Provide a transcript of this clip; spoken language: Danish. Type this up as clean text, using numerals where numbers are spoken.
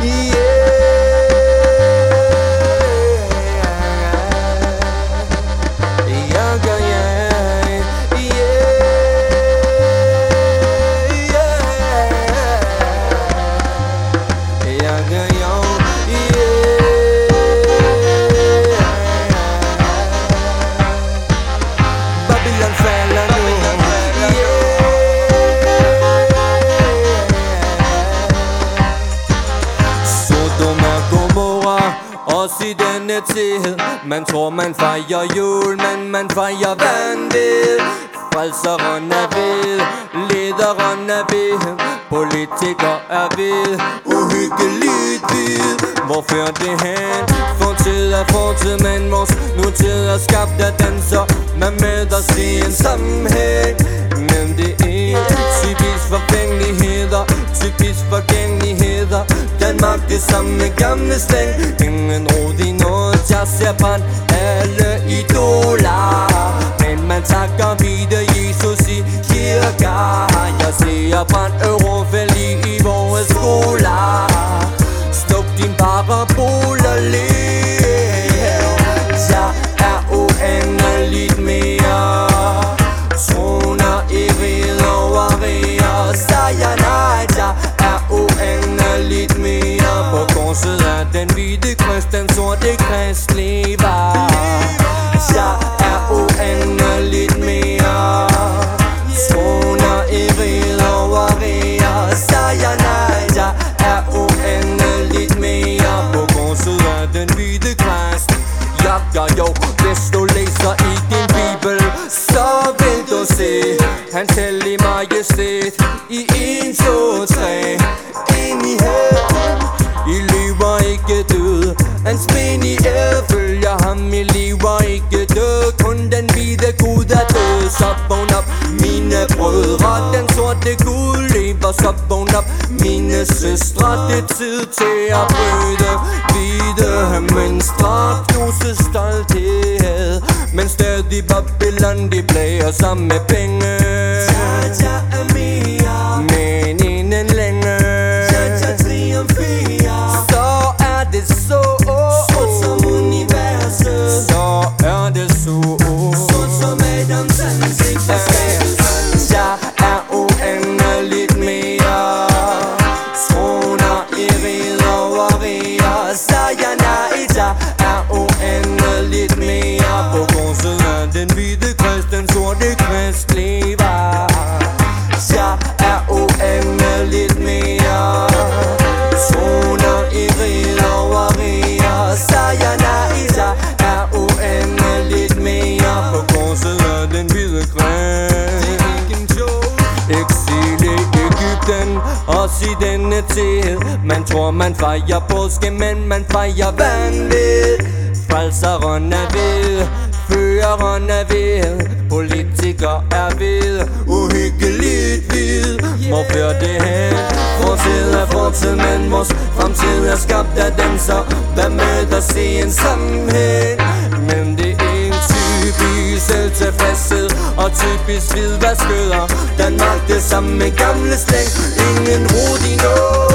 Også i denne tid. Man tror man fejrer jul, men man fejrer vanvid. Frelseren er ved, lederen er ved, politikere er ved, uhyggeligt vid. Hvor fører det hen? Fortid er fortid, men vores nutid er skabt af danser. Man med os i en sammenhæng, men det er typisk forfængeligheder, typisk forgængeligheder. Danmark det samme gamle slæng, ingen rod i noget. Jeg ser brændt alle idoler, men man takker videre Jesus i kirker. Jeg ser brændt eurofældig i vores skoler. Sluk din parabol og lev. Jeg er uendeligt mere, troner evigt over riger. Sejr nej, jeg er uendeligt mere. På korset er den hvide krist, den sorte krist lever. Jeg er uendeligt mere, troner evigt over riger. Sejr nej, jeg er uendeligt mere. På korset er den hvide krist. Jo, hvis du læser i din bibel, så vil du se hans hellige majestæt i 1, 2, 3. Enighed, I lever ikke død. Hans menighed følger ham, I lever ikke død. Kun den hvide Gud er død. Så vågn op, mine brødre, den sorte Gud lever. Så vågn op, mine søstre, det er tid til at bryde hvide mønstre, knuse stolthed. Men stadig Babylon, de plager sig med penge. Jeg er mere, men inden længe. Jeg triumferer, så er det så. Sort som universet, så er det så. Sort som Adams ansigt. Jeg er uendeligt mere, troner evigt over riger. Sejr nej, jeg er uendeligt mere. På korset er den hvide krist, den sorte krist lever. Jeg er uendeligt mere, troner evigt over riger. Sejr nej, jeg er uendeligt mere. På korset er den hvide krist. Eksil i Egypten, også i denne tid. Man tror man fejrer påske, men man fejrer vanvid. Frelseren er ved, føreren er ved, politikere er ved, uhyggeligt vid. Hvor fører det hen? Fortid er fortid, men vores fremtid er skabt af dem, så der med os i en sammenhæng. Men det er en typisk selvtilfredshed og typisk hvidvaskøder. Danmark det samme gamle slæng, ingen rod i noget.